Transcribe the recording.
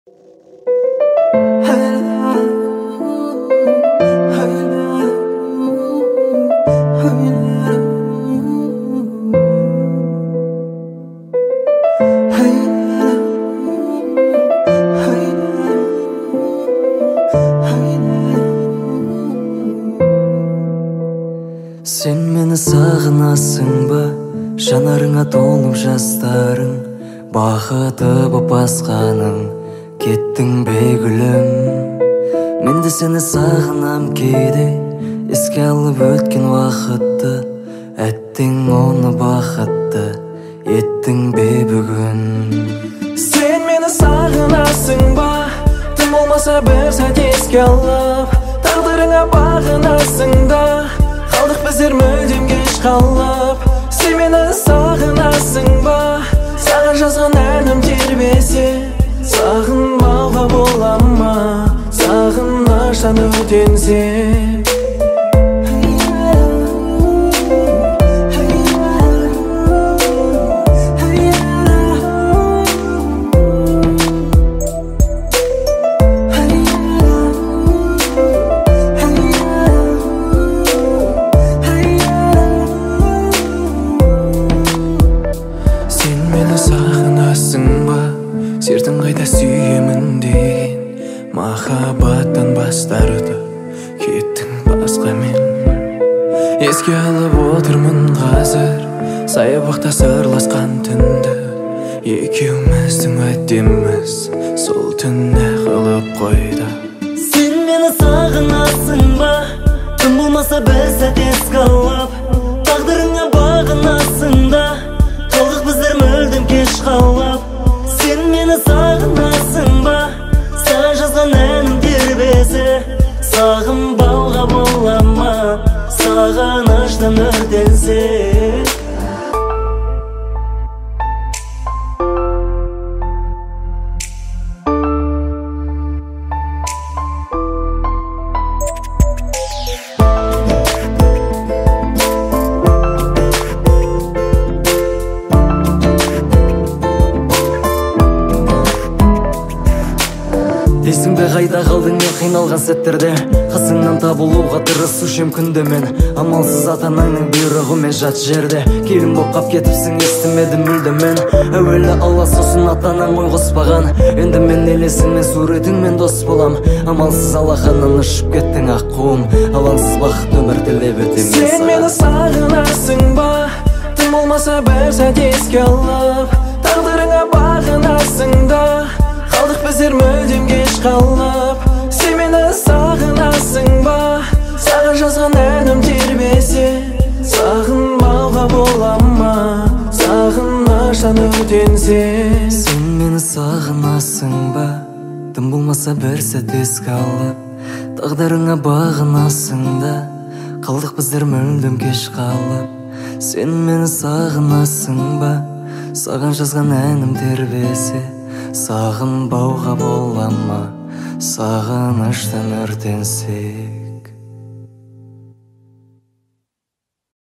Sen meni sағынасың ба, жанарыңа толып жастарың, бақыты боп басқаның, кеттің бе гүлім. Мен де сені сағынам кейде, еске алып өткен уақытты, әттең оны бақытты еттің бе бүгін. Sen meni sағынасың ба, тым болмаса бір сәт еске алып, тағдырыңа бағынасың да, қалдық біздер мүлдем кеш қалып. Сен мені сағынасың ба, саған жазған әнім тербесе, сағынбауға бола ма, сағыныштан өртенсе. Сағынасың ба, сертің қайда сүйемін деген, махаббаттан бас тартып кеттің басқамен. Еске алып отырмын қазір саябақта сырласқан түнді, екеуміздің уәдеміз сол түнде қалып қойды. Sen meni sағынасың ба, тым болмаса бір сәт еске алып, тағдырыңа бағынасың да, қалдық біздер мүлдем кеш қалып. Sen meni сағынасың ба, саған жазған әнім тербесе, сағынбауға бола ма, сағыныштан өртенсе. Есің бе қайда қалдың мен қиналған сәттерде, қасыңнан табылуға тырысушым күнде мен. Амалсыз ата-анаңның бұйрығымен жат жерде, келін боп қап кетіпсің естімедім мүлде мен. Әуелі Алла сосын ата-анаң ой қоспаған, енді мен елесіңмен суретіңмен дос болам. Амалсыз алақаннан ұшып кеттің аққуым, алаңсыз бақыт өмір тілеп өтем. Sen meni сағынасың ба, тым болмаса бір сәт еске алып, тағдырыңа бағынасың да, қалдық біздер мүлдем кеш қалып. Сен мені сағынасың ба, саған жазған әнім тербесе, сағынбауға бола ма, сағыныштан өртенсе. Sen meni сағынасың ба, тым болмаса бір сәт еске алып, тағдырыңа бағынасың да, қалдық біздер мүлдем кеш қалып. Sen meni сағынасың ба, саған жазған әнім тербесе, сағынбауға бола ма, сағыныштан өртенсек.